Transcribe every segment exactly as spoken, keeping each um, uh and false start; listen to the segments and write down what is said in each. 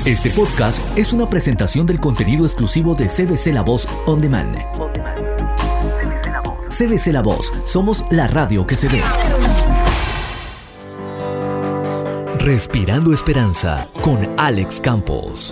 Este podcast es una presentación del contenido exclusivo de C B C La Voz On Demand. C B C La Voz, somos la radio que se ve. Respirando Esperanza con Alex Campos.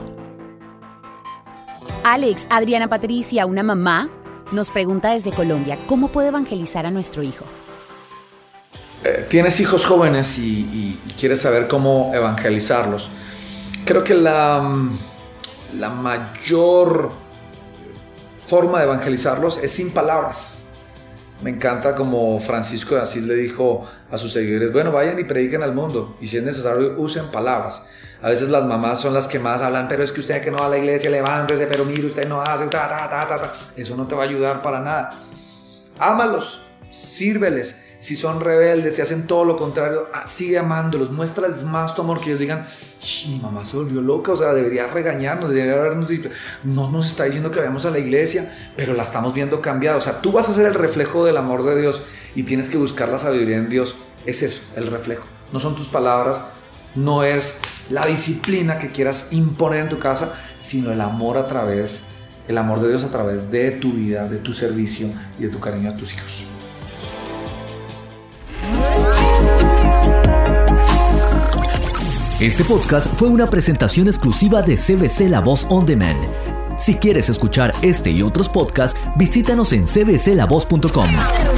Alex, Adriana Patricia, una mamá, nos pregunta desde Colombia, ¿cómo puedo evangelizar a nuestro hijo? Eh, tienes hijos jóvenes y, y, y quieres saber cómo evangelizarlos. Creo que la, la mayor forma de evangelizarlos es sin palabras. Me encanta como Francisco de Asís le dijo a sus seguidores, bueno, vayan y prediquen al mundo, y si es necesario usen palabras. A veces las mamás son las que más hablan, pero es que usted que no va a la iglesia, levántese, pero mire, usted no hace, ta, ta, ta, ta, ta. Eso no te va a ayudar para nada. Ámalos, sírveles. Si son rebeldes, si hacen todo lo contrario, sigue amándolos, muéstrales más tu amor, que ellos digan, mi mamá se volvió loca, o sea, debería regañarnos, debería habernos dicho, no nos está diciendo que vayamos a la iglesia, pero la estamos viendo cambiada. O sea, tú vas a ser el reflejo del amor de Dios y tienes que buscar la sabiduría en Dios. Es eso, el reflejo. No son tus palabras, no es la disciplina que quieras imponer en tu casa, sino el amor a través, el amor de Dios a través de tu vida, de tu servicio y de tu cariño a tus hijos. Este podcast fue una presentación exclusiva de C B C La Voz On Demand. Si quieres escuchar este y otros podcasts, visítanos en c b c la voz punto com.